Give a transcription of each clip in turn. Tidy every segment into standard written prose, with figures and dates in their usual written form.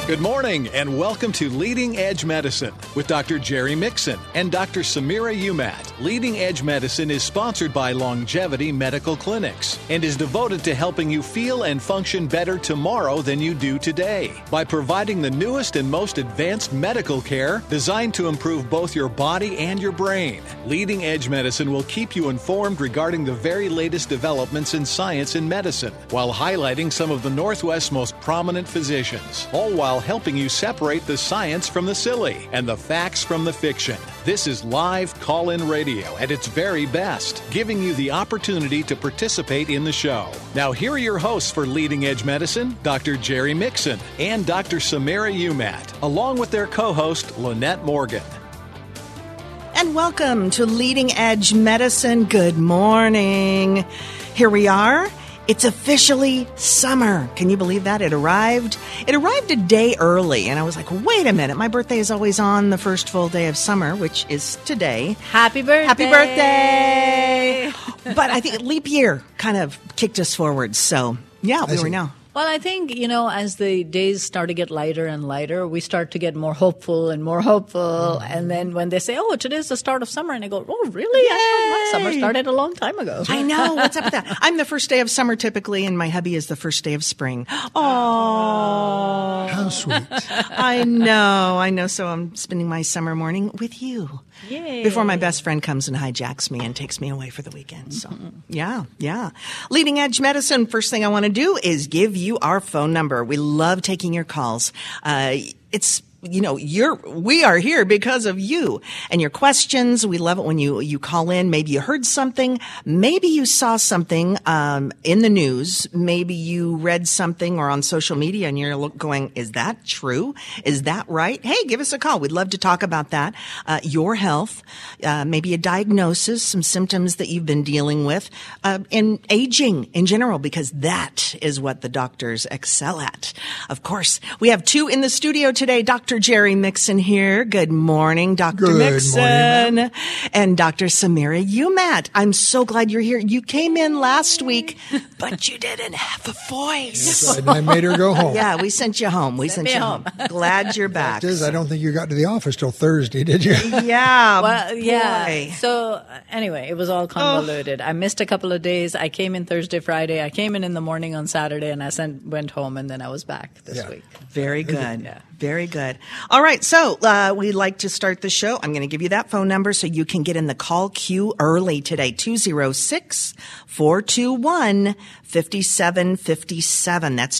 Good morning and welcome to Leading Edge Medicine with Dr. Jerry Mixon and Dr. Samira Umat. Leading Edge Medicine is sponsored by Longevity Medical Clinics and is devoted to helping you feel and function better tomorrow than you do today by providing the newest and most advanced medical care designed to improve both your body and your brain. Leading Edge Medicine will keep you informed regarding the very latest developments in science and medicine while highlighting some of the Northwest's most prominent physicians, all while helping you separate the science from the silly and the facts from the fiction. This is live call-in radio at its very best, giving you the opportunity to participate in the show. Now, here are your hosts for Leading Edge Medicine, Dr. Jerry Mixon and Dr. Samira Umat, along with their co-host, Lynette Morgan. And welcome to Leading Edge Medicine. Good morning. Here we are. It's officially summer. Can you believe that? It arrived a day early, and I was like, wait a minute. My birthday is always on the first full day of summer, which is today. Happy birthday. Happy birthday. But I think leap year kind of kicked us forward. So, yeah, we were now. Well, I think, as the days start to get lighter and lighter, we start to get more hopeful and more hopeful. And then when they say, oh, today's the start of summer, and I go, oh, really? Yay! I thought my summer started a long time ago. I know. What's up with that? I'm the first day of summer typically, and my hubby is the first day of spring. Oh, how sweet. I know. So I'm spending my summer morning with you. Yay. Before my best friend comes and hijacks me and takes me away for the weekend. So, yeah. Leading Edge Medicine, first thing I want to do is give you our phone number. We love taking your calls. We are here because of you and your questions. We love it when you call in. Maybe you heard something. Maybe you saw something in the news. Maybe you read something or on social media and you're going, is that true? Is that right? Hey, give us a call. We'd love to talk about that. Your health, maybe a diagnosis, some symptoms that you've been dealing with, and aging in general, because that is what the doctors excel at. Of course, we have two in the studio today. Dr. Jerry Mixon here. Good morning, Dr. Mixon. Morning, and Dr. Samira Umat. I'm so glad you're here. You came in last week, but you didn't have a voice. Yes, I made her go home. Yeah, we sent you home. We sent you home. Glad you're back. I don't think you got to the office till Thursday, did you? Yeah. Well, yeah. Boy. So anyway, it was all convoluted. I missed a couple of days. I came in Thursday, Friday. I came in the morning on Saturday, and I went home, and then I was back this week. Very good. Yeah. Very good. All right. So we'd like to start the show. I'm going to give you that phone number so you can get in the call queue early today. 206-421-5757. That's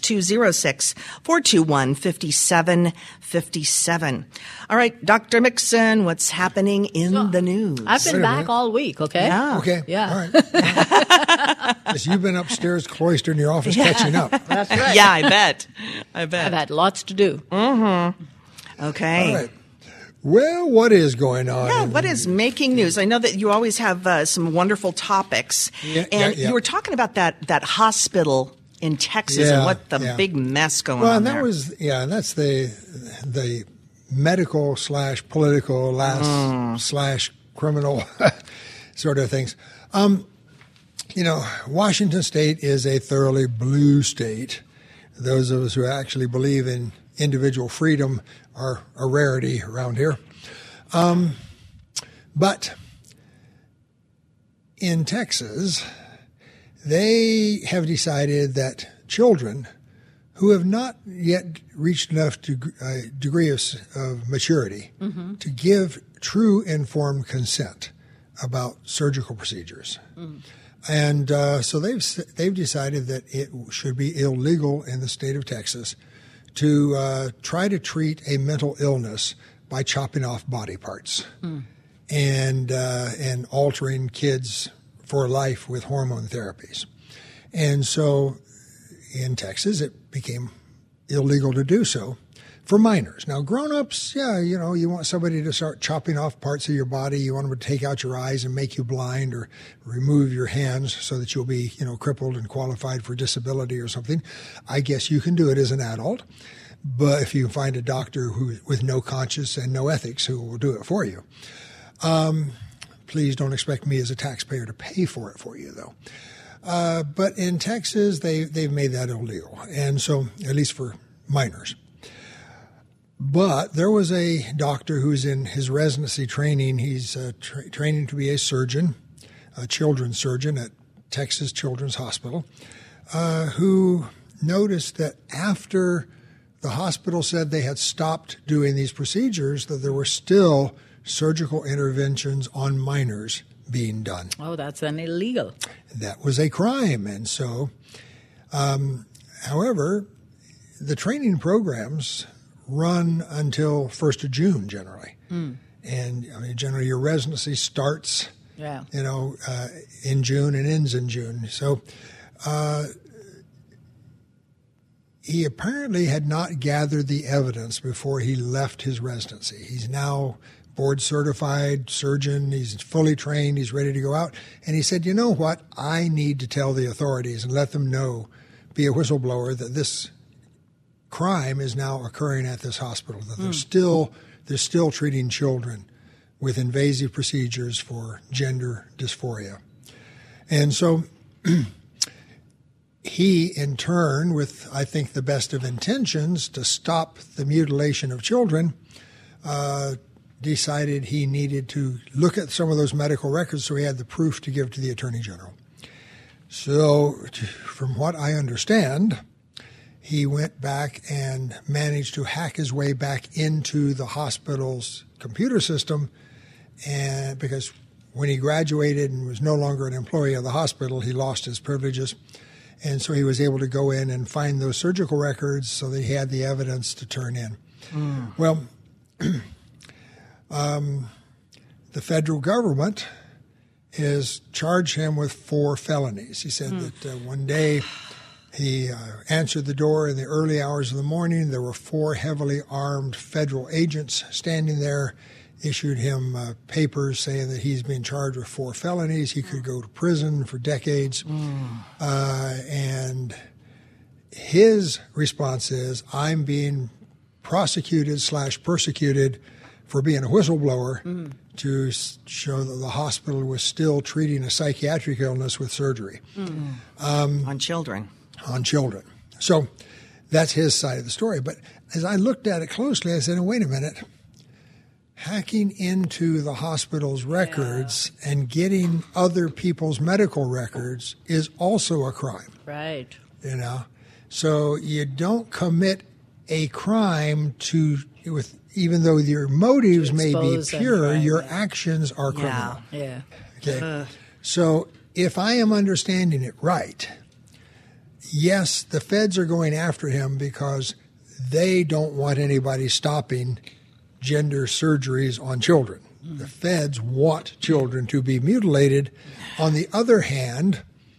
206-421-5757. All right, Dr. Mixon, what's happening in the news? I've been back all week, okay? Yeah. Okay. Yeah. All right. Yes, you've been upstairs cloistered in your office catching up. That's right. Yeah, I bet. I've had lots to do. Okay. All right. Well, what is going on? Yeah, what is making news? I know that you always have some wonderful topics. Yeah. You were talking about that hospital in Texas and what the big mess going on and there. that's the medical / political / criminal sort of things. Washington State is a thoroughly blue state. Those of us who actually believe in individual freedom are a rarity around here. But in Texas, they have decided that children who have not yet reached enough degree of maturity to give true informed consent about surgical procedures. And so they've decided that it should be illegal in the state of Texas to try to treat a mental illness by chopping off body parts and altering kids for life with hormone therapies. And so in Texas, it became illegal to do so for minors. Now, grown-ups, you want somebody to start chopping off parts of your body. You want them to take out your eyes and make you blind or remove your hands so that you'll be, crippled and qualified for disability or something. I guess you can do it as an adult. But if you find a doctor with no conscience and no ethics who will do it for you. Please don't expect me as a taxpayer to pay for it for you, though. But in Texas, they've made that illegal, and so at least for minors. But there was a doctor who's in his residency training. He's training to be a surgeon, a children's surgeon at Texas Children's Hospital, who noticed that after the hospital said they had stopped doing these procedures, that there were still surgical interventions on minors being done. Oh, that's then illegal. That was a crime. And so, however, the training programs run until 1st of June generally. And I mean, generally your residency starts, in June and ends in June. So he apparently had not gathered the evidence before he left his residency. He's now board certified surgeon. He's fully trained. He's ready to go out. And he said, you know what? I need to tell the authorities and let them know, be a whistleblower, that this crime is now occurring at this hospital, that they're still treating children with invasive procedures for gender dysphoria. And so he, in turn, with, I think, the best of intentions to stop the mutilation of children, decided he needed to look at some of those medical records so he had the proof to give to the Attorney General. So, from what I understand, he went back and managed to hack his way back into the hospital's computer system, and because when he graduated and was no longer an employee of the hospital, he lost his privileges. And so he was able to go in and find those surgical records so that he had the evidence to turn in. Well, the federal government has charged him with 4 felonies. He said that one day he answered the door in the early hours of the morning. There were 4 heavily armed federal agents standing there, issued him papers saying that he's being charged with 4 felonies. He could go to prison for decades. And his response is, I'm being prosecuted/persecuted for being a whistleblower to show that the hospital was still treating a psychiatric illness with surgery. On children. On children. So that's his side of the story. But as I looked at it closely, I said, wait a minute. Hacking into the hospital's records and getting other people's medical records is also a crime. Right. You know? So you don't commit a crime even though your motives may be pure, your actions are criminal. Yeah. Okay. So if I am understanding it right, yes, the feds are going after him because they don't want anybody stopping gender surgeries on children. The feds want children to be mutilated. On the other hand,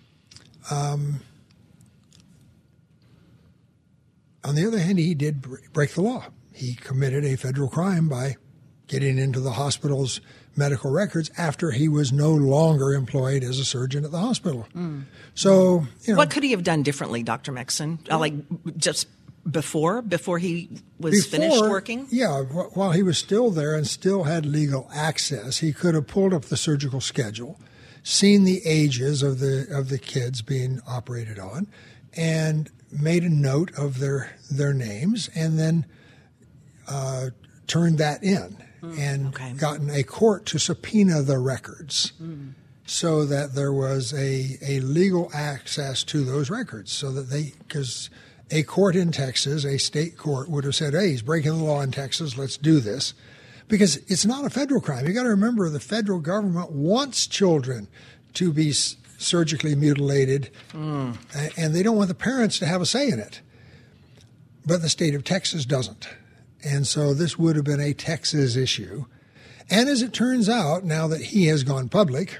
he did break the law. He committed a federal crime by getting into the hospital's medical records after he was no longer employed as a surgeon at the hospital. So, what could he have done differently, Dr. Mixon? Like just before he was finished working? Yeah, while he was still there and still had legal access, he could have pulled up the surgical schedule, seen the ages of the kids being operated on, and made a note of their names, and then turned that in and gotten a court to subpoena the records so that there was a legal access to those records, so that because a court in Texas, a state court, would have said, hey, he's breaking the law in Texas, let's do this. Because it's not a federal crime. You got to remember the federal government wants children to be surgically mutilated, and they don't want the parents to have a say in it. But the state of Texas doesn't. And so this would have been a Texas issue. And as it turns out, now that he has gone public,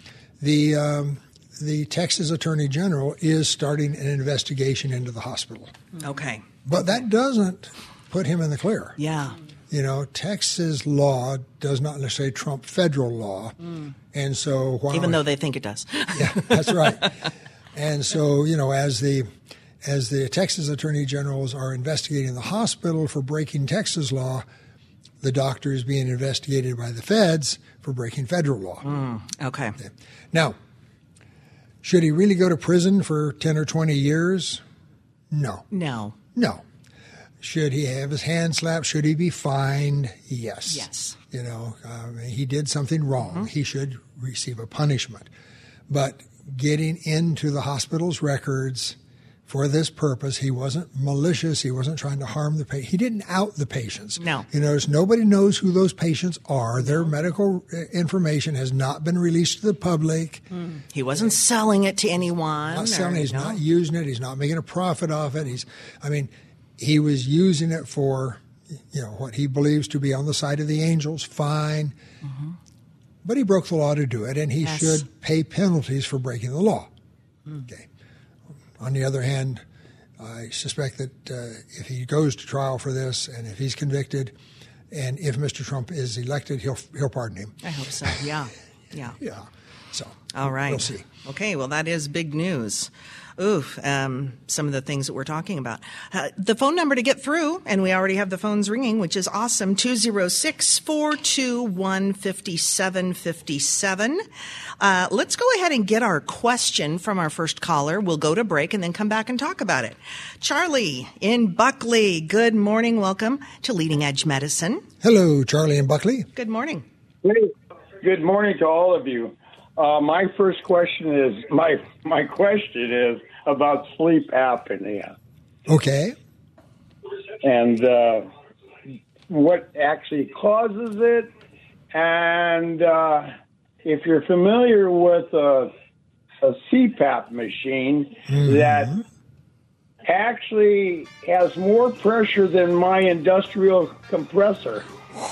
the Texas Attorney General is starting an investigation into the hospital. Okay. But that doesn't put him in the clear. Yeah. You know, Texas law does not necessarily trump federal law. And so even though they think it does. Yeah, that's right. And so, as the Texas Attorney Generals are investigating the hospital for breaking Texas law, the doctor is being investigated by the feds for breaking federal law. Okay. Now, should he really go to prison for 10 or 20 years? No. Should he have his hand slapped? Should he be fined? Yes. Yes. He did something wrong. He should receive a punishment. But getting into the hospital's records for this purpose, he wasn't malicious. He wasn't trying to harm the patient. He didn't out the patients. No. Nobody knows who those patients are. Their medical information has not been released to the public. He wasn't selling it to anyone. Not selling it. He's not using it. He's not making a profit off it. He was using it for, what he believes to be on the side of the angels, fine. But he broke the law to do it, and he should pay penalties for breaking the law. Okay. On the other hand, I suspect that if he goes to trial for this, and if he's convicted, and if Mr. Trump is elected, he'll pardon him. I hope so. Yeah. Yeah. So. All right. We'll see. Okay. Well, that is big news. Some of the things that we're talking about. The phone number to get through, and we already have the phones ringing, which is awesome, 206-421-5757. Let's go ahead and get our question from our first caller. We'll go to break and then come back and talk about it. Charlie in Buckley, good morning. Welcome to Leading Edge Medicine. Hello, Charlie in Buckley. Good morning. Good morning to all of you. My first question is, my question is about sleep apnea. Okay. And what actually causes it. And if you're familiar with a CPAP machine that actually has more pressure than my industrial compressor.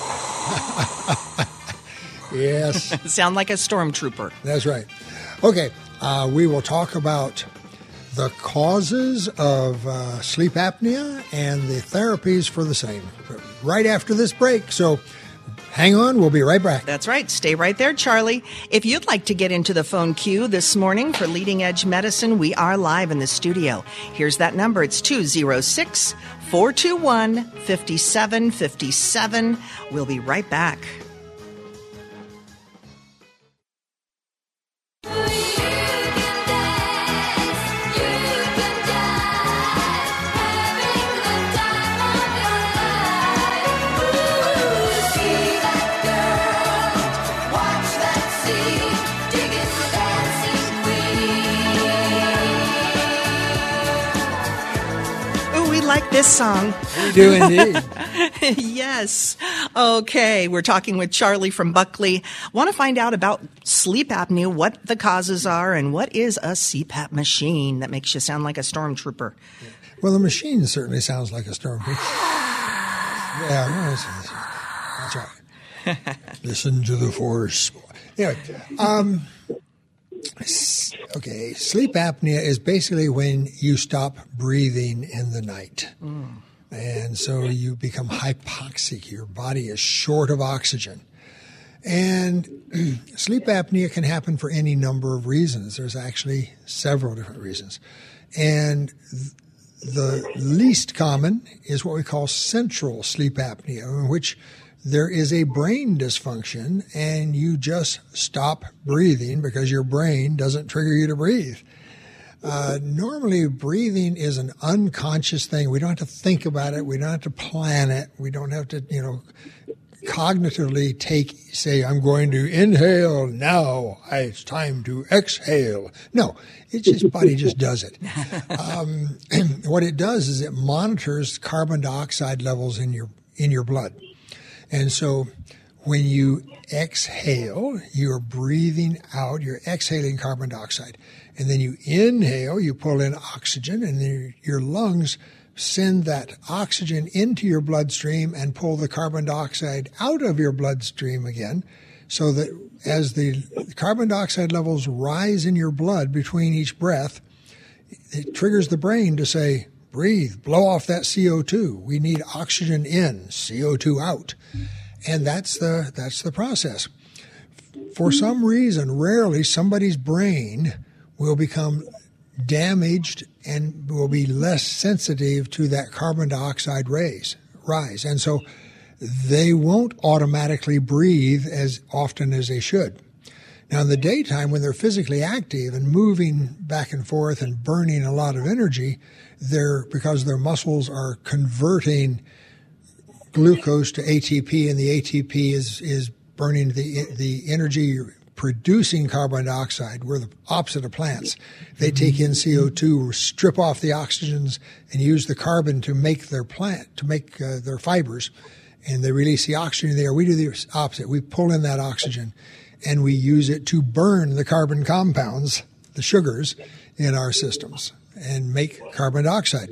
Yes. Sound like a stormtrooper. That's right. Okay. We will talk about the causes of sleep apnea and the therapies for the same right after this break. So hang on. We'll be right back. That's right. Stay right there, Charlie. If you'd like to get into the phone queue this morning for Leading Edge Medicine, we are live in the studio. Here's that number. It's 206-421-5757. We'll be right back. Like this song. We do indeed. Yes. Okay. We're talking with Charlie from Buckley. Want to find out about sleep apnea, what the causes are, and what is a CPAP machine that makes you sound like a stormtrooper? Well, the machine certainly sounds like a stormtrooper. Yeah, that's right. Listen to the force. Anyway, okay, sleep apnea is basically when you stop breathing in the night. And so you become hypoxic. Your body is short of oxygen. And sleep apnea can happen for any number of reasons. There's actually several different reasons. And the least common is what we call central sleep apnea, in which there is a brain dysfunction and you just stop breathing because your brain doesn't trigger you to breathe. Normally, breathing is an unconscious thing. We don't have to think about it. We don't have to plan it. We don't have to, cognitively say, I'm going to inhale now. It's time to exhale. No, body just does it. What it does is it monitors carbon dioxide levels in your blood. And so when you exhale, you're breathing out, you're exhaling carbon dioxide. And then you inhale, you pull in oxygen, and then your lungs send that oxygen into your bloodstream and pull the carbon dioxide out of your bloodstream again, so that as the carbon dioxide levels rise in your blood between each breath, it triggers the brain to say, breathe, blow off that CO2. We need oxygen in, CO2 out. And that's the process. For some reason, rarely somebody's brain will become damaged and will be less sensitive to that carbon dioxide rise. And so they won't automatically breathe as often as they should. Now, in the daytime, when they're physically active and moving back and forth and burning a lot of energy, because their muscles are converting glucose to ATP, and the ATP is burning the energy producing carbon dioxide. We're the opposite of plants. They take in CO2, strip off the oxygens, and use the carbon to make their their fibers, and they release the oxygen in the air. We do the opposite. We pull in that oxygen, and we use it to burn the carbon compounds, the sugars, in our systems and make carbon dioxide.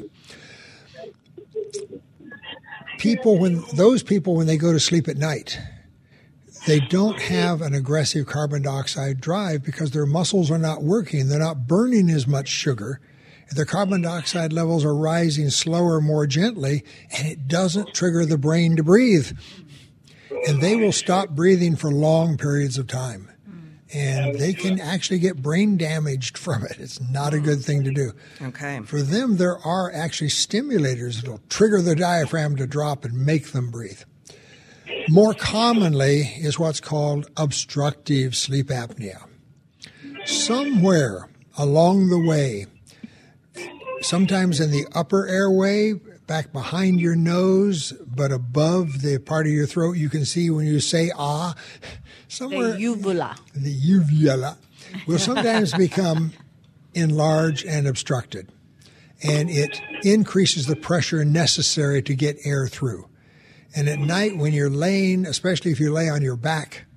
Those people, when they go to sleep at night, they don't have an aggressive carbon dioxide drive because their muscles are not working. They're not burning as much sugar. Their carbon dioxide levels are rising slower, more gently, and it doesn't trigger the brain to breathe. And they will stop breathing for long periods of time. And they can actually get brain damaged from it. It's not a good thing to do. Okay. For them, there are actually stimulators that will trigger the diaphragm to drop and make them breathe. More commonly is what's called obstructive sleep apnea. Somewhere along the way, sometimes in the upper airway, back behind your nose, but above the part of your throat you can see when you say ah, somewhere The uvula. The uvula will sometimes become enlarged and obstructed, and it increases the pressure necessary to get air through. And at night when you're laying, especially if you lay on your back,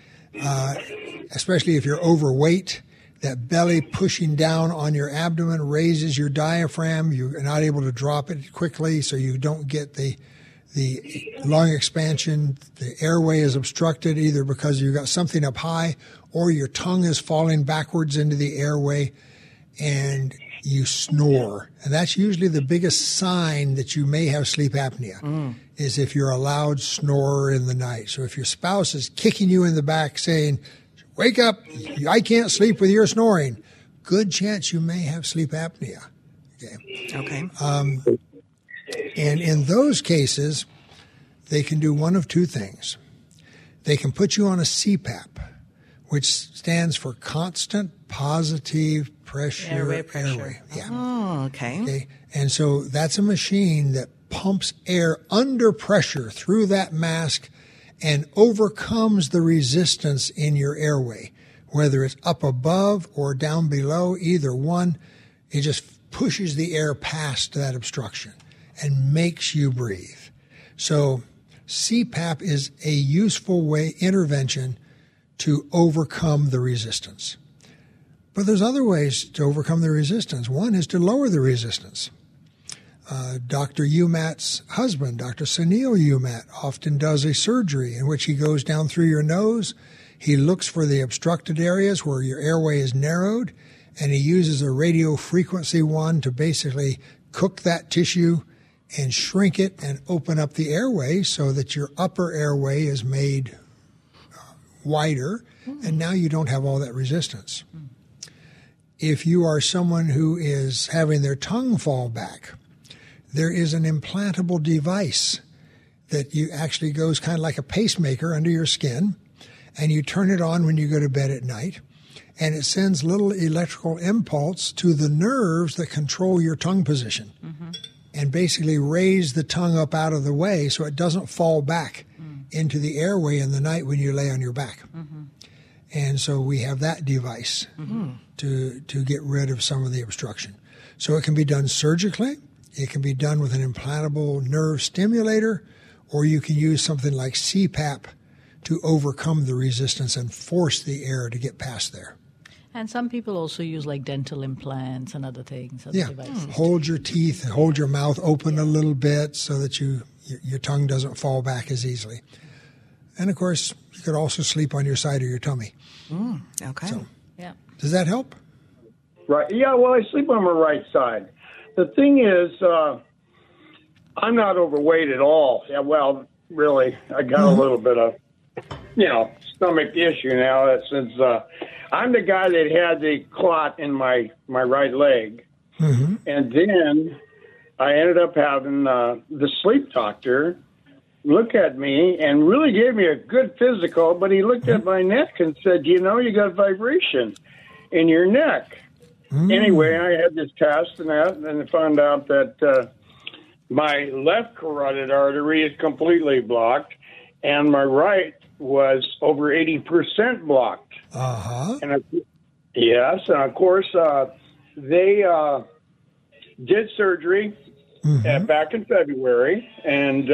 especially if you're overweight, that belly pushing down on your abdomen raises your diaphragm. You're not able to drop it quickly, so you don't get the lung expansion. The airway is obstructed either because you've got something up high or your tongue is falling backwards into the airway and you snore. And that's usually the biggest sign that you may have sleep apnea, is if you're a loud snorer in the night. So if your spouse is kicking you in the back saying, "Wake up, I can't sleep with your snoring," good chance you may have sleep apnea. Okay. And in those cases, they can do one of two things. They can put you on a CPAP, which stands for constant positive pressure. Airway pressure. Airway. Yeah. Oh, okay. And so that's a machine that pumps air under pressure through that mask and overcomes the resistance in your airway, whether it's up above or down below, either one. It just pushes the air past that obstruction and makes you breathe. So CPAP is a useful intervention to overcome the resistance. But there's other ways to overcome the resistance. One is to lower the resistance. Dr. Umat's husband, Dr. Sunil Umat, often does a surgery in which he goes down through your nose. He looks for the obstructed areas where your airway is narrowed, and he uses a radio frequency one to basically cook that tissue and shrink it and open up the airway so that your upper airway is made wider, and now you don't have all that resistance. If you are someone who is having their tongue fall back, there is an implantable device that you actually goes kind of like a pacemaker under your skin, and you turn it on when you go to bed at night, and it sends little electrical impulse to the nerves that control your tongue position and basically raise the tongue up out of the way so it doesn't fall back into the airway in the night when you lay on your back. And so we have that device to get rid of some of the obstruction. So it can be done surgically. It can be done with an implantable nerve stimulator, or you can use something like CPAP to overcome the resistance and force the air to get past there. And some people also use like dental implants and other things. Other devices. Hold your teeth, hold your mouth open a little bit so that your tongue doesn't fall back as easily. And of course, you could also sleep on your side of your tummy. Okay. So, Yeah. does that help? Right. Yeah, well, I sleep on my right side. The thing is, I'm not overweight at all. Yeah, well, really, I got a little bit of, stomach issue now since I'm the guy that had the clot in my right leg. And then I ended up having the sleep doctor look at me and really gave me a good physical, but he looked at my neck and said, you got vibration in your neck. Anyway, I had this test and I found out that my left carotid artery is completely blocked, and my right was over 80% blocked. And yes, and of course, they did surgery back in February, and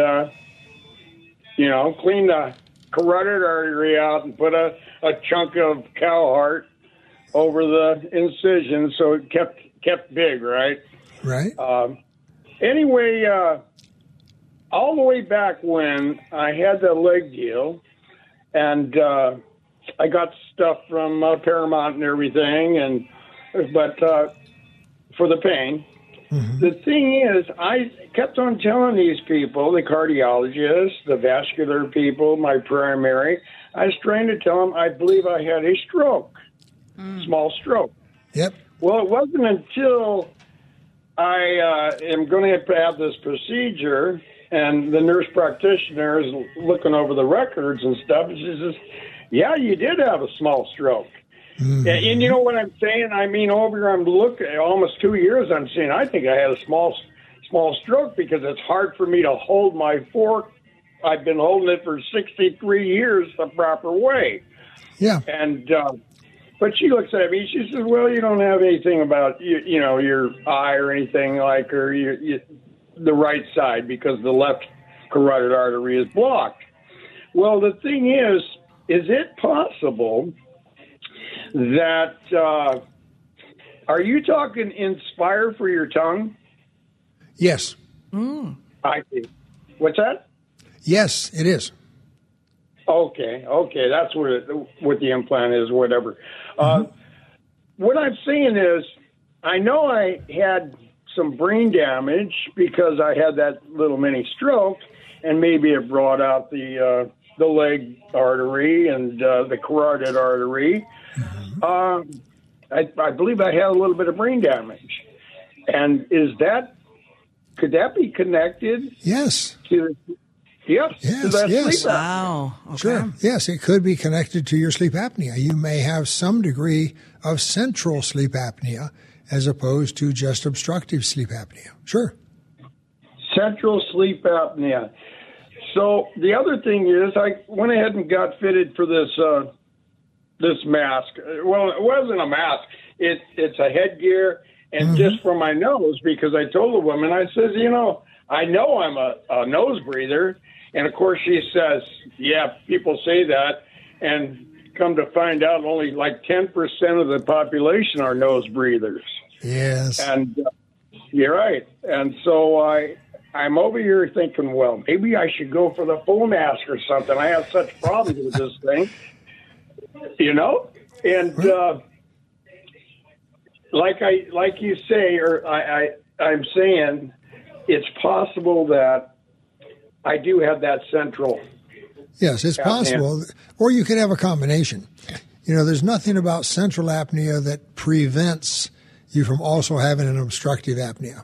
cleaned the carotid artery out and put a chunk of cow heart over the incision, so it kept big, right? Right. Anyway, all the way back when I had the leg deal, and I got stuff from Paramount and everything, but for the pain. The thing is, I kept on telling these people, the cardiologists, the vascular people, my primary, I was trying to tell them I believe I had a stroke, small stroke. Yep. Well, it wasn't until I am going to have this procedure, and the nurse practitioner is looking over the records and stuff, and she says, yeah, you did have a small stroke. And you know what I'm saying? I mean, over here I'm looking, almost 2 years, I'm saying, I think I had a small stroke because it's hard for me to hold my fork. I've been holding it for 63 years the proper way. Yeah. And, but she looks at me, she says, well, you don't have anything about, your eye or anything like, or the right side because the left carotid artery is blocked. Well, the thing is it possible that, are you talking Inspire for your tongue? Yes. I see. What's that? Yes, it is. Okay. That's what the implant is, whatever. What I'm saying is, I know I had some brain damage because I had that little mini stroke, and maybe it brought out the leg artery and the carotid artery. I believe I had a little bit of brain damage. And could that be connected? Yes. To that yes. sleep apnea? Wow. Okay. Sure. Yes, it could be connected to your sleep apnea. You may have some degree of central sleep apnea as opposed to just obstructive sleep apnea. Sure. Central sleep apnea. So the other thing is, I went ahead and got fitted for this mask. Well, it wasn't a mask. It's a headgear, and just for my nose, because I told the woman, I says, I know I'm a nose breather. And, of course, she says, yeah, people say that. And come to find out, only like 10% of the population are nose breathers. Yes. And you're right. And so I'm over here thinking, well, maybe I should go for the full mask or something. I have such problems with this thing, And like you say, or I'm saying, it's possible that I do have that central. Yes, it's possible. Or you could have a combination. There's nothing about central apnea that prevents you from also having an obstructive apnea.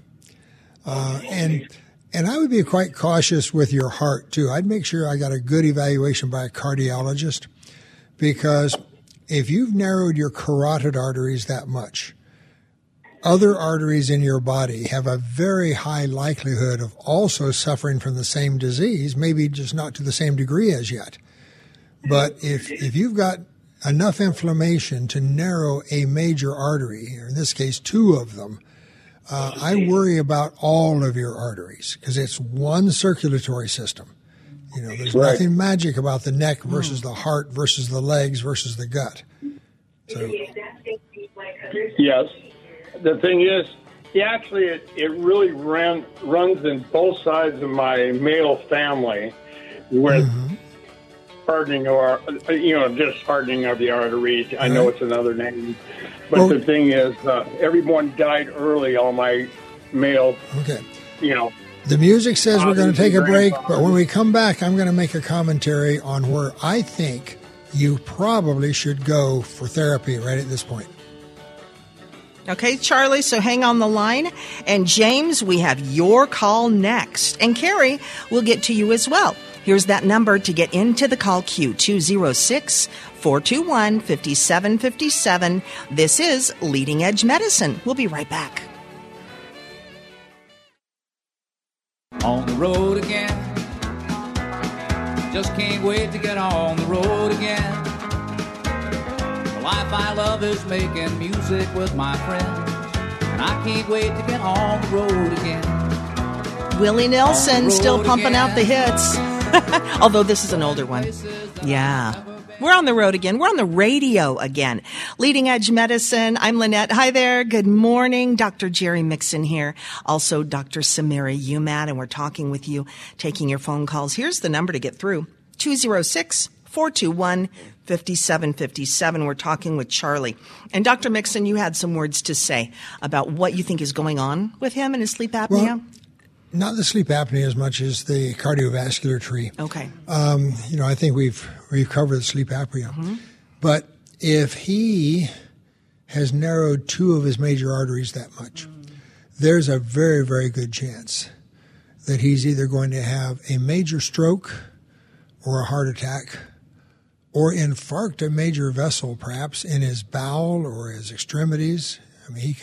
And I would be quite cautious with your heart, too. I'd make sure I got a good evaluation by a cardiologist, because if you've narrowed your carotid arteries that much, other arteries in your body have a very high likelihood of also suffering from the same disease, maybe just not to the same degree as yet. But if you've got enough inflammation to narrow a major artery, or in this case, two of them, I worry about all of your arteries because it's one circulatory system. There's nothing magic about the neck versus the heart versus the legs versus the gut. So. Yes. The thing is, it really runs in both sides of my male family with hardening just hardening of the arteries. I know it's another name. But the thing is, everyone died early, all my male, Okay. The music says we're going to take a break, but when we come back, I'm going to make a commentary on where I think you probably should go for therapy right at this point. Okay, Charlie, so hang on the line. And James, we have your call next. And Carrie, we'll get to you as well. Here's that number to get into the call queue, 206-421-5757. This is Leading Edge Medicine. We'll be right back. On the road again. Just can't wait to get on the road again. The life I love is making music with my friends, and I can't wait to get on the road again. Willie Nelson still pumping out the hits. Although this is an older one. Yeah. We're on the road again. We're on the radio again. Leading Edge Medicine. I'm Lynette. Hi there. Good morning. Dr. Jerry Mixon here. Also, Dr. Samira Umat. And we're talking with you, taking your phone calls. Here's the number to get through. 206-421-5757. We're talking with Charlie. And Dr. Mixon, you had some words to say about what you think is going on with him and his sleep apnea. Well, not the sleep apnea as much as the cardiovascular tree. Okay. I think we've covered the sleep apnea. Mm-hmm. But if he has narrowed two of his major arteries that much, there's a very, very good chance that he's either going to have a major stroke or a heart attack or infarct a major vessel, perhaps in his bowel or his extremities. I mean,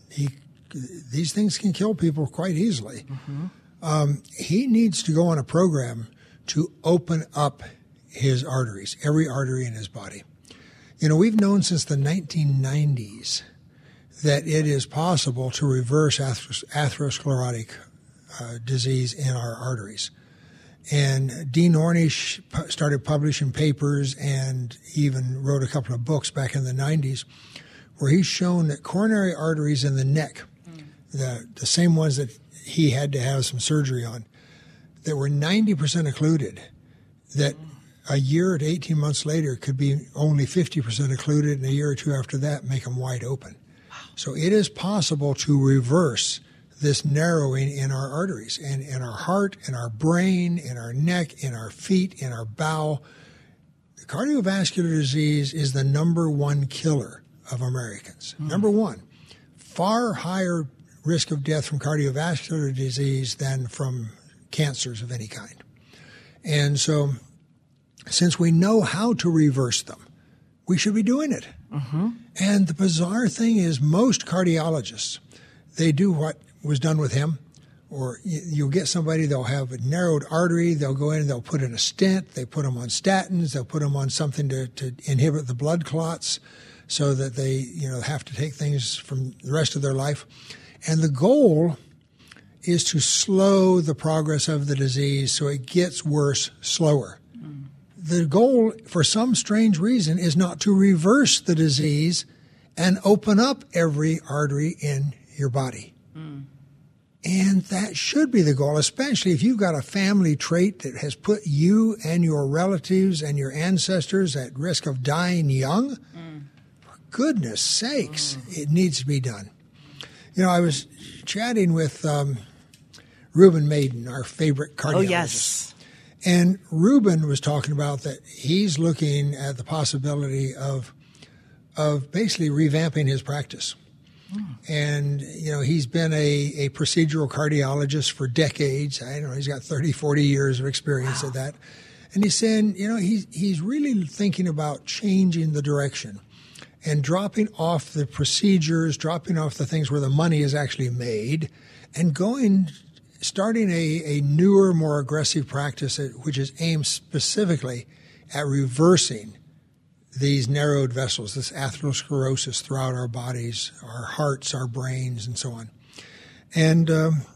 these things can kill people quite easily. Mm-hmm. He needs to go on a program to open up his arteries, every artery in his body. We've known since the 1990s that it is possible to reverse atherosclerotic disease in our arteries. And Dean Ornish started publishing papers and even wrote a couple of books back in the 90s where he's shown that coronary arteries in the neck, the same ones that he had to have some surgery on, that were 90% occluded, that a year to 18 months later could be only 50% occluded, and a year or two after that make them wide open. Wow. So it is possible to reverse this narrowing in our arteries and in our heart, in our brain, in our neck, in our feet, in our bowel. The cardiovascular disease is the number one killer of Americans. Number one. Far higher risk of death from cardiovascular disease than from cancers of any kind. And so since we know how to reverse them, we should be doing it. Mm-hmm. And the bizarre thing is most cardiologists, they do what was done with him. Or you'll get somebody, they'll have a narrowed artery, they'll go in and they'll put in a stent, they put them on statins, they'll put them on something to inhibit the blood clots so that they have to take things from the rest of their life. And the goal is to slow the progress of the disease so it gets worse slower. The goal, for some strange reason, is not to reverse the disease and open up every artery in your body. And that should be the goal, especially if you've got a family trait that has put you and your relatives and your ancestors at risk of dying young. For goodness sakes, it needs to be done. I was chatting with Reuben Maiden, our favorite cardiologist. Oh, yes. And Reuben was talking about that he's looking at the possibility of basically revamping his practice. And, he's been a procedural cardiologist for decades. I don't know, he's got 30, 40 years of experience at that. And he's saying, he's really thinking about changing the direction and dropping off the procedures, dropping off the things where the money is actually made, and starting a newer, more aggressive practice which is aimed specifically at reversing these narrowed vessels, this atherosclerosis throughout our bodies, our hearts, our brains, and so on. And,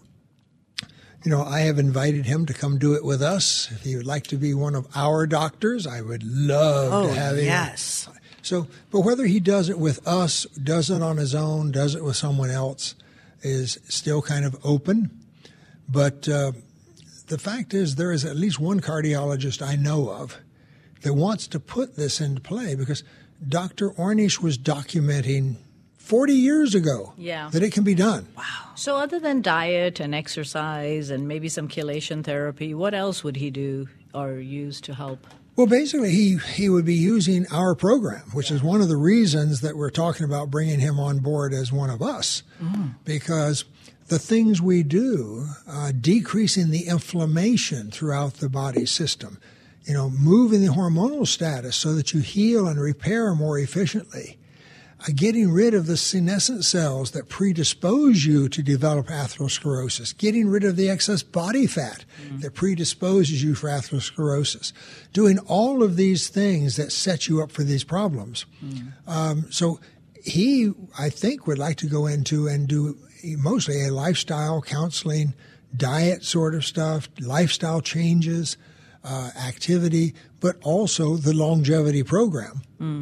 I have invited him to come do it with us. If he would like to be one of our doctors, I would love to have him. Yes. So, but whether he does it with us, does it on his own, does it with someone else, is still kind of open. But the fact is there is at least one cardiologist I know of that wants to put this into play because Dr. Ornish was documenting 40 years ago that it can be done. Wow. So other than diet and exercise and maybe some chelation therapy, what else would he do or use to help? Well, basically, he would be using our program, which is one of the reasons that we're talking about bringing him on board as one of us, because the things we do, decreasing the inflammation throughout the body system, moving the hormonal status so that you heal and repair more efficiently, getting rid of the senescent cells that predispose you to develop atherosclerosis, getting rid of the excess body fat that predisposes you for atherosclerosis, doing all of these things that set you up for these problems. So he, I think, would like to go into and do mostly a lifestyle counseling, diet sort of stuff, lifestyle changes, activity, but also the longevity program,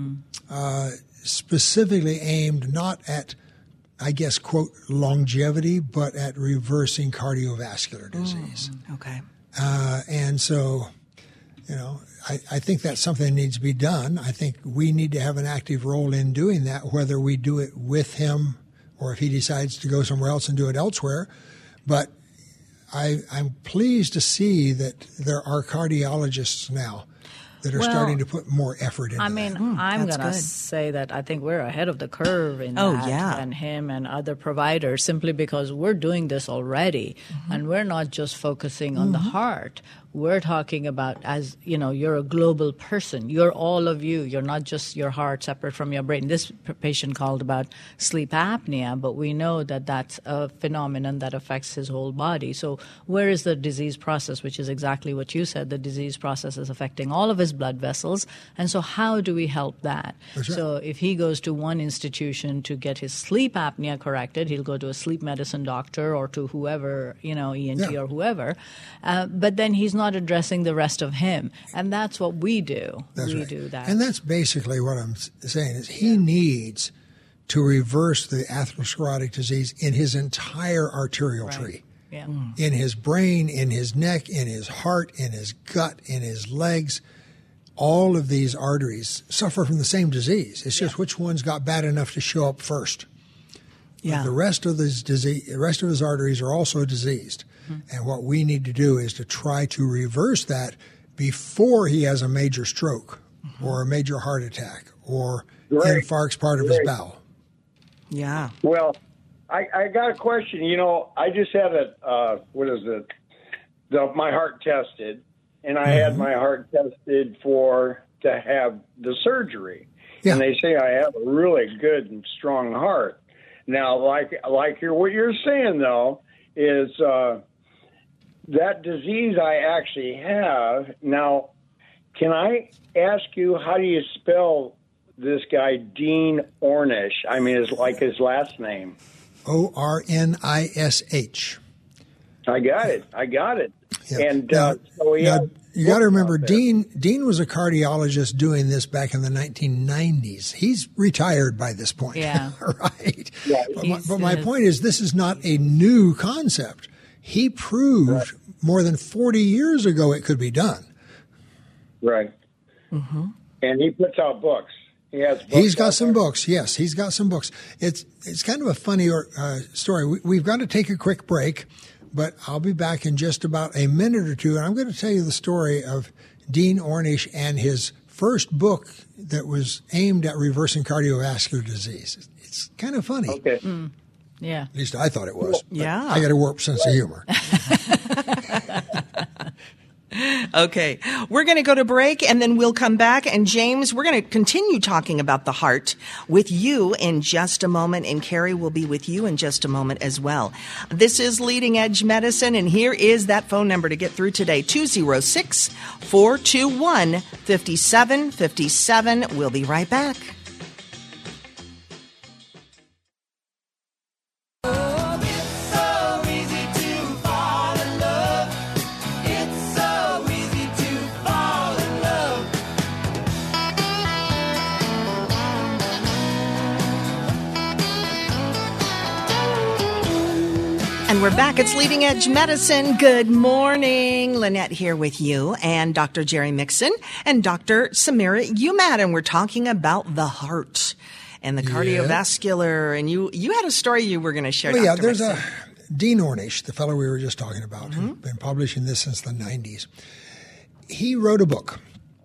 specifically aimed not at, I guess, quote, longevity, but at reversing cardiovascular disease. Okay. And so, I think that's something that needs to be done. I think we need to have an active role in doing that, whether we do it with him or if he decides to go somewhere else and do it elsewhere. But I'm pleased to see that there are cardiologists now that are starting to put more effort into that. I'm going to say that I think we're ahead of the curve in that and him and other providers, simply because we're doing this already. And we're not just focusing on the heart. We're talking about, as you're a global person. You're all of you. You're not just your heart separate from your brain. This patient called about sleep apnea, but we know that that's a phenomenon that affects his whole body. So where is the disease process, which is exactly what you said. The disease process is affecting all of his blood vessels. And so how do we help that? That's right. So if he goes to one institution to get his sleep apnea corrected, he'll go to a sleep medicine doctor or to whoever, ENT or whoever. But then he's not addressing the rest of him. And that's what we do. Do that. And that's basically what I'm saying is he needs to reverse the atherosclerotic disease in his entire arterial tree. Yeah. In his brain, in his neck, in his heart, in his gut, in his legs. All of these arteries suffer from the same disease. It's just which ones got bad enough to show up first. Yeah. But the rest of his arteries are also diseased. And what we need to do is to try to reverse that before he has a major stroke or a major heart attack or infarcts part of his bowel. Yeah. Well, I got a question. I just had my heart tested, and I had my heart tested to have the surgery. Yeah. And they say I have a really good and strong heart. Now, what you're saying, though, is that disease I actually have. Now, can I ask you, how do you spell this guy, Dean Ornish? I mean, it's like his last name. Ornish. I got it. Yeah. And so you got to remember, Dean was a cardiologist doing this back in the 1990s. He's retired by this point. Yeah. Right. Yeah. But my point is, this is not a new concept. He proved more than 40 years ago it could be done. Right. And he puts out books. He's got some books. Yes, he's got some books. It's kind of a funny story. We've got to take a quick break, but I'll be back in just about a minute or two, and I'm going to tell you the story of Dean Ornish and his first book that was aimed at reversing cardiovascular disease. It's kind of funny. Okay. Yeah. At least I thought it was. Yeah. I got a warped sense of humor. Okay. We're going to go to break and then we'll come back. And James, we're going to continue talking about the heart with you in just a moment. And Carrie will be with you in just a moment as well. This is Leading Edge Medicine. And here is that phone number to get through today. 206-421-5757. We'll be right back. And we're back. It's Leading Edge Medicine. Good morning. Lynette here with you and Dr. Jerry Mixon and Dr. Samira Umat. And we're talking about the heart and the cardiovascular. And you had a story you were going to share, Dr. There's Mixon. Dean Ornish, the fellow we were just talking about, who's been publishing this since the 90s. He wrote a book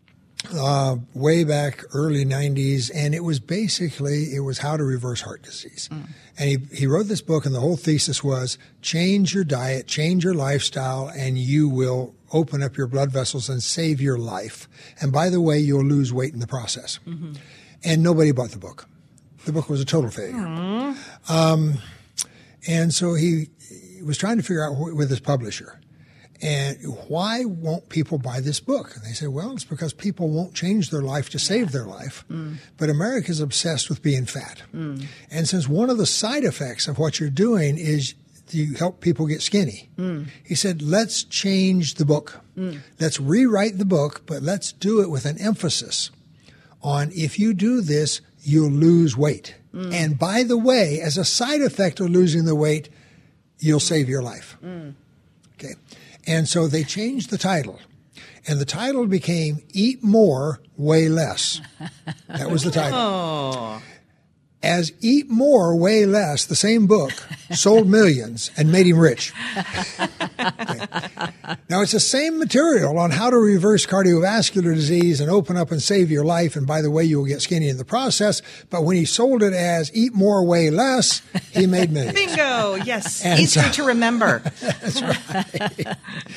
way back early 90s, and it was how to reverse heart disease. And he wrote this book, and the whole thesis was change your diet, change your lifestyle, and you will open up your blood vessels and save your life. And by the way, you'll lose weight in the process. And nobody bought the book. The book was a total failure. And so he was trying to figure out with his publisher, and why won't people buy this book? And they said, well, it's because people won't change their life to save their life. But America's obsessed with being fat. And since one of the side effects of what you're doing is you help people get skinny, he said, let's change the book. Let's rewrite the book, but let's do it with an emphasis on if you do this, you'll lose weight. And by the way, as a side effect of losing the weight, you'll save your life. Okay. And so they changed the title. And the title became Eat More, Weigh Less. That was the title. As Eat More, Weigh Less, the same book, sold millions and made him rich. Okay. Now, it's the same material on how to reverse cardiovascular disease and open up and save your life. And by the way, you'll get skinny in the process. But when he sold it as Eat More, Weigh Less, he made millions. Bingo. Yes. Easier to remember. That's right.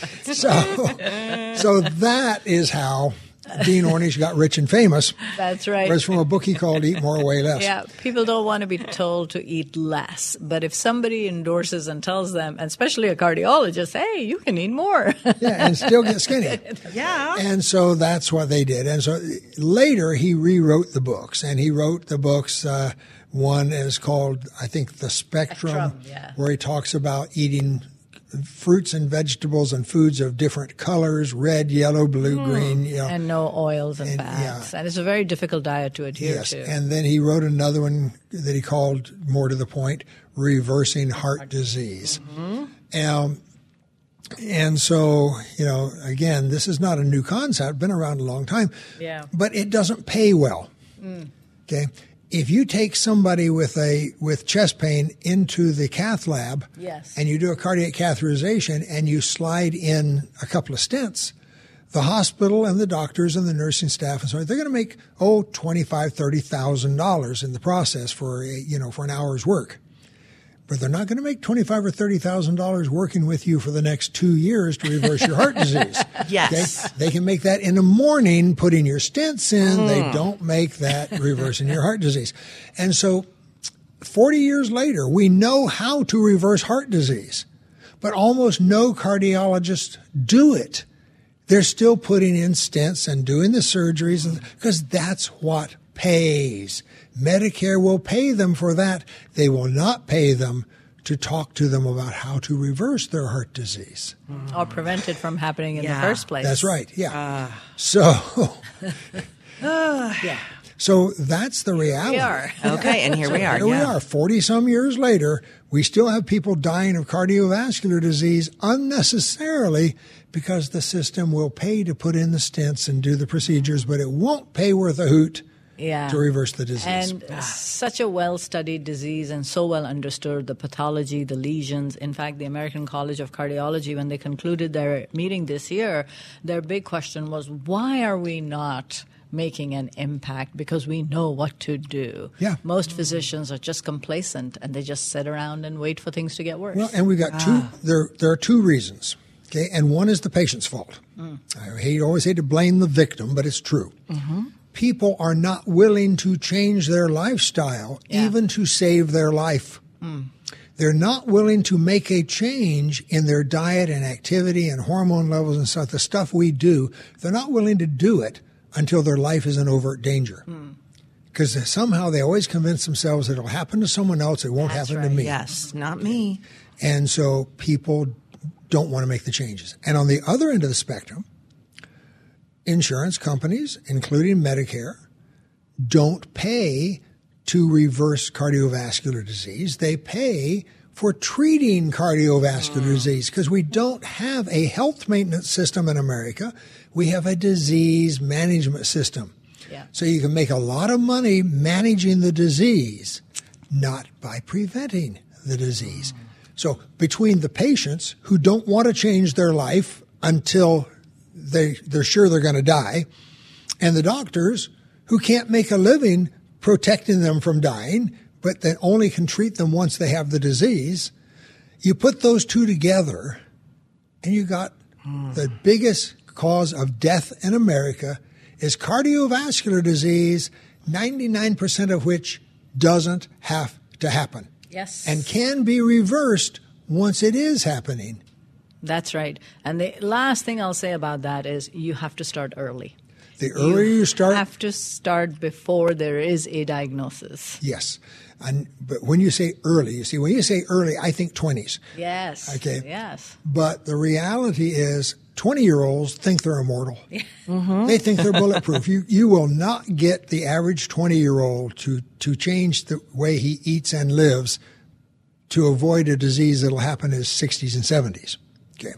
So that is how Dean Ornish got rich and famous. That's right. It was from a book he called Eat More, Weigh Less. Yeah, people don't want to be told to eat less. But if somebody endorses and tells them, and especially a cardiologist, hey, you can eat more. Yeah, and still get skinny. Yeah. And so that's what they did. And so later he rewrote the books. And he wrote the books, one is called, I think, The Spectrum, where he talks about eating fruits and vegetables and foods of different colors, red, yellow, blue, green. You know. And no oils and fats. Yeah. And it's a very difficult diet to adhere to. And then he wrote another one that he called, more to the point, Reversing Heart Disease. And so, again, this is not a new concept, been around a long time. Yeah. But it doesn't pay well. Okay? If you take somebody with chest pain into the cath lab, and you do a cardiac catheterization and you slide in a couple of stents, the hospital and the doctors and the nursing staff and so on, they're going to make $25,000, $30,000 in the process for an hour's work. But they're not going to make $25,000 or $30,000 working with you for the next 2 years to reverse your heart disease. Yes. Okay? They can make that in the morning, putting your stents in. They don't make that reversing your heart disease. And so 40 years later, we know how to reverse heart disease, but almost no cardiologists do it. They're still putting in stents and doing the surgeries because that's what pays. Medicare will pay them for that. They will not pay them to talk to them about how to reverse their heart disease. Or prevent it from happening in the first place. That's right, yeah. So that's the reality. We are. Okay, and here we are. Here we are, 40-some years later. We still have people dying of cardiovascular disease unnecessarily because the system will pay to put in the stents and do the procedures, but it won't pay worth a hoot to reverse the disease. And such a well-studied disease and so well understood, the pathology, the lesions. In fact, the American College of Cardiology, when they concluded their meeting this year, their big question was, why are we not making an impact? Because we know what to do. Yeah. Most physicians are just complacent and they just sit around and wait for things to get worse. Well, and we've got there are two reasons. Okay, and one is the patient's fault. I always hate to blame the victim, but it's true. People are not willing to change their lifestyle, even to save their life. They're not willing to make a change in their diet and activity and hormone levels and stuff, the stuff we do. They're not willing to do it until their life is in overt danger. Because somehow they always convince themselves that it'll happen to someone else, it won't happen to me. Yes, not me. And so people don't want to make the changes. And on the other end of the spectrum, insurance companies, including Medicare, don't pay to reverse cardiovascular disease. They pay for treating cardiovascular disease because we don't have a health maintenance system in America. We have a disease management system. So you can make a lot of money managing the disease, not by preventing the disease. So between the patients who don't want to change their life until they're sure they're going to die, And the doctors who can't make a living protecting them from dying, but that only can treat them once they have the disease, you put those two together and you got the biggest cause of death in America is cardiovascular disease, 99% of which doesn't have to happen. Yes. And can be reversed once it is happening. That's right. And the last thing I'll say about that is you have to start early. The earlier you start... You have to start before there is a diagnosis. Yes. But when you say early, when you say early, I think 20s. Yes. Okay. Yes. But the reality is 20-year-olds think they're immortal. They think they're bulletproof. You will not get the average 20-year-old to change the way he eats and lives to avoid a disease that will happen in his 60s and 70s. Okay.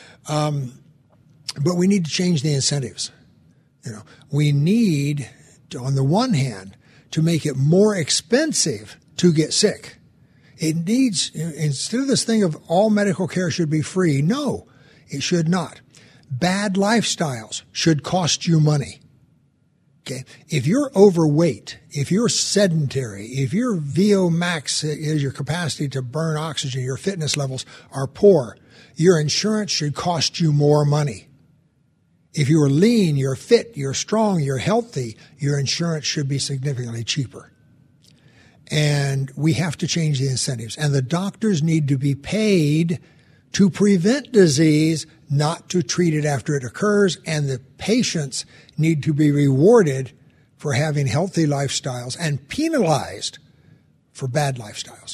But we need to change the incentives. We need to, on the one hand, to make it more expensive to get sick. It needs, instead of this thing of all medical care should be free, no, it should not. Bad lifestyles should cost you money. Okay. If you're overweight, if you're sedentary, if your VO max is your capacity to burn oxygen, your fitness levels are poor, your insurance should cost you more money. If you're lean, you're fit, you're strong, you're healthy, your insurance should be significantly cheaper. And we have to change the incentives. And the doctors need to be paid to prevent disease, not to treat it after it occurs. And the patients need to be rewarded for having healthy lifestyles and penalized for bad lifestyles.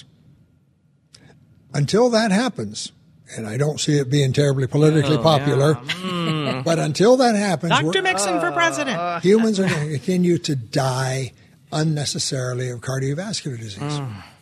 Until that happens, and I don't see it being terribly politically popular, but until that happens, Dr. Mixon for president. Humans are going to continue to die unnecessarily of cardiovascular disease.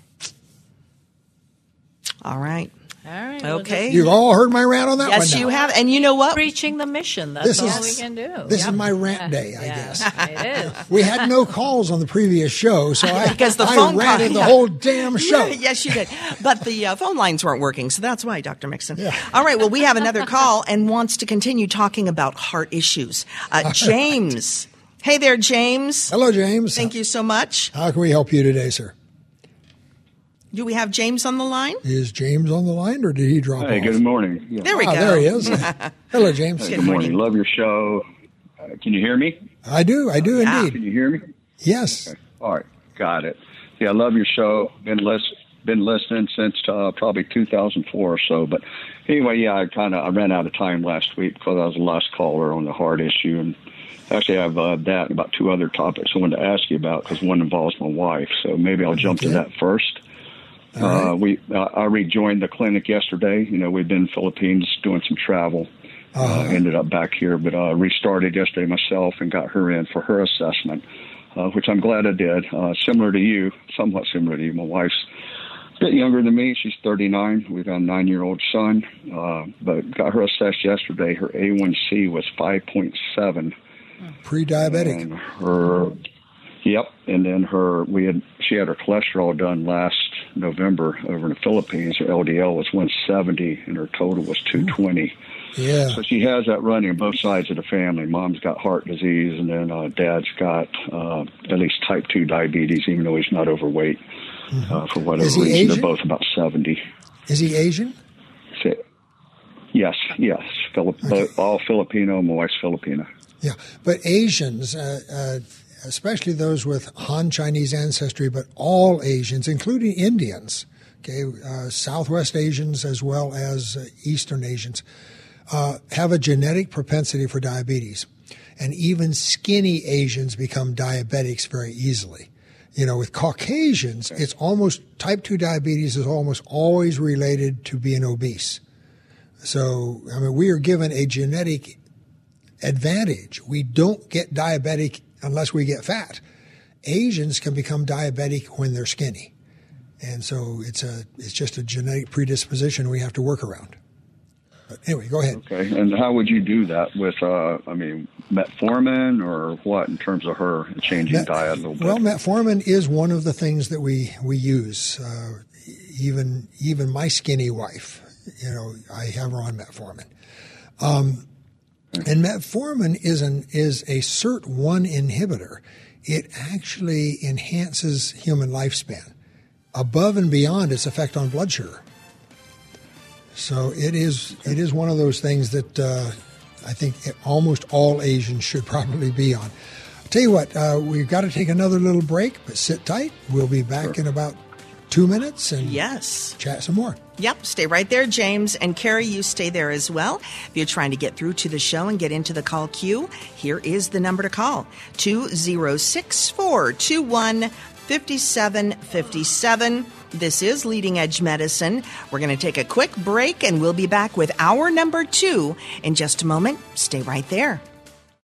All right. All right. Okay. You've all heard my rant on that one. Yes, you have. And you know what? Preaching the mission. That's all we can do. This is my rant day, I guess. It is. We had no calls on the previous show, so I ranted the yeah. whole damn show. Yes, you did. But the phone lines weren't working, so that's why, Dr. Mixon. Yeah. All right, well, we have another call and wants to continue talking about heart issues. James. Hey there, James. Hello, James. Thank you so much. How can we help you today, sir? Do we have James on the line? Is James on the line, or did he drop off? Hey, good morning. Yeah. There we go. There he is. Hello, James. Good morning. Love your show. Can you hear me? I do indeed. Can you hear me? Yes. Okay. All right. Got it. Yeah, I love your show. Been listening since probably 2004 or so. But anyway, yeah, I ran out of time last week because I was the last caller on the heart issue. And actually, I have that and about two other topics I wanted to ask you about because one involves my wife. So maybe I'll jump to that first. Right. I rejoined the clinic yesterday. We've been in the Philippines doing some travel. Ended up back here, but restarted yesterday myself and got her in for her assessment, which I'm glad I did. Similar to you, somewhat similar to you. My wife's a bit younger than me. She's 39. We've got a 9-year-old son, but got her assessed yesterday. Her A1C was 5.7. Pre-diabetic. And her... Yep, and then she had her cholesterol done last November over in the Philippines. Her LDL was 170, and her total was 220. Yeah. So she has that running on both sides of the family. Mom's got heart disease, and then Dad's got at least type 2 diabetes, even though he's not overweight for whatever reason. Asian? They're both about 70. Is he Asian? Yes. All Filipino. My wife's Filipino. Yeah, but Asians, especially those with Han Chinese ancestry, but all Asians, including Indians, Southwest Asians as well as Eastern Asians, have a genetic propensity for diabetes. And even skinny Asians become diabetics very easily. With Caucasians, it's almost, type 2 diabetes is almost always related to being obese. So, we are given a genetic advantage. We don't get diabetic unless we get fat. Asians can become diabetic when they're skinny. And so it's just a genetic predisposition we have to work around. But anyway, go ahead. Okay. And how would you do that with, metformin or what in terms of her changing diet a little bit? Well, metformin is one of the things that we use. Even my skinny wife, I have her on metformin. And metformin is a SIRT1 inhibitor. It actually enhances human lifespan above and beyond its effect on blood sugar. So it is one of those things that I think almost all Asians should probably be on. I'll tell you what, we've got to take another little break, but sit tight. We'll be back in about 2 minutes and chat some more. Yep, stay right there, James. And Carrie, you stay there as well. If you're trying to get through to the show and get into the call queue, here is the number to call, 206-421-5757. This is Leading Edge Medicine. We're going to take a quick break, and we'll be back with hour number 2 in just a moment. Stay right there.